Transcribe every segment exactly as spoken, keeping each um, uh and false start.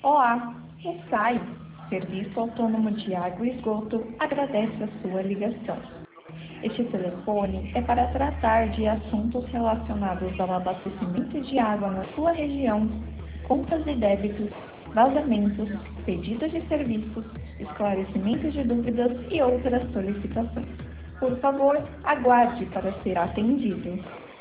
Olá, o S A I, Serviço Autônomo de Água e Esgoto, agradece a sua ligação. Este telefone é para tratar de assuntos relacionados ao abastecimento de água na sua região, contas e débitos, vazamentos, pedidos de serviços, esclarecimentos de dúvidas e outras solicitações. Por favor, aguarde para ser atendido.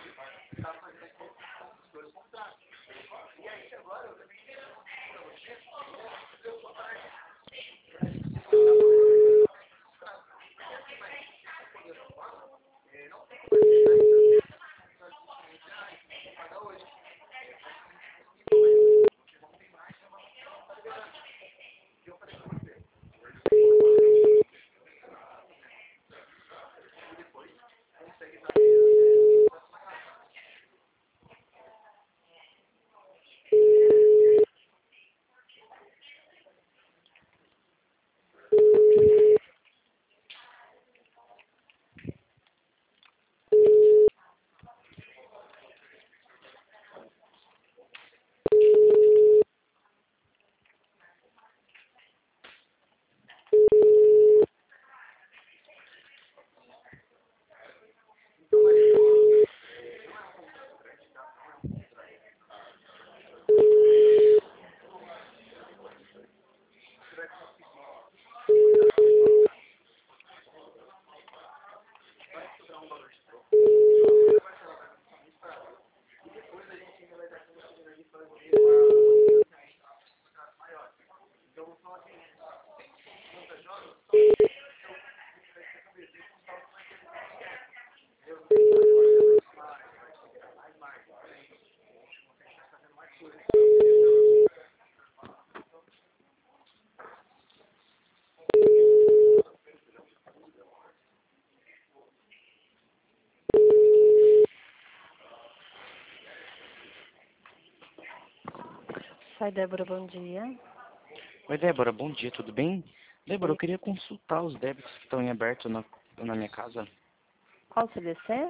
Sai, Débora, bom dia. Oi, Débora, bom dia, tudo bem? Débora, eu queria consultar os débitos que estão em aberto na, na minha casa. Qual o C D C?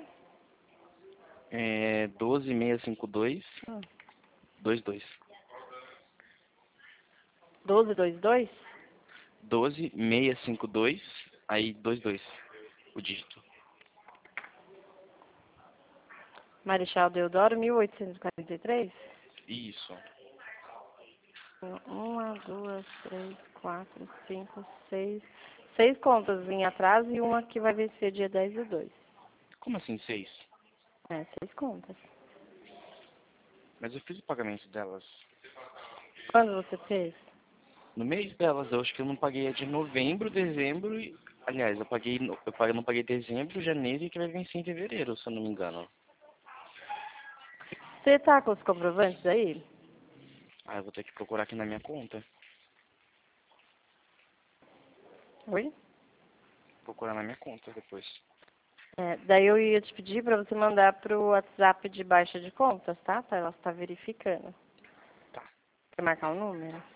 É doze seis cinco dois Hum. dois dois. doze vinte e dois? doze seis cinco dois, aí dois dois, o dígito. Marechal Deodoro, mil oitocentos e quarenta e três? Isso. Uma, duas, três, quatro, cinco, seis. Seis contas em atraso e uma que vai vencer dia dez do dois. Como assim seis? É, seis contas. Mas eu fiz o pagamento delas. Quando você fez? No mês delas, eu acho que eu não paguei a de novembro, dezembro e... Aliás, eu paguei, no- eu paguei, não paguei dezembro, janeiro e que vai vencer em fevereiro, se eu não me engano. Você tá com os comprovantes aí? Ah, eu vou ter que procurar aqui na minha conta. Oi? Procurar na minha conta depois. É, daí eu ia te pedir para você mandar pro WhatsApp de baixa de contas, tá? Pra ela estar verificando. Tá. Quer marcar o número?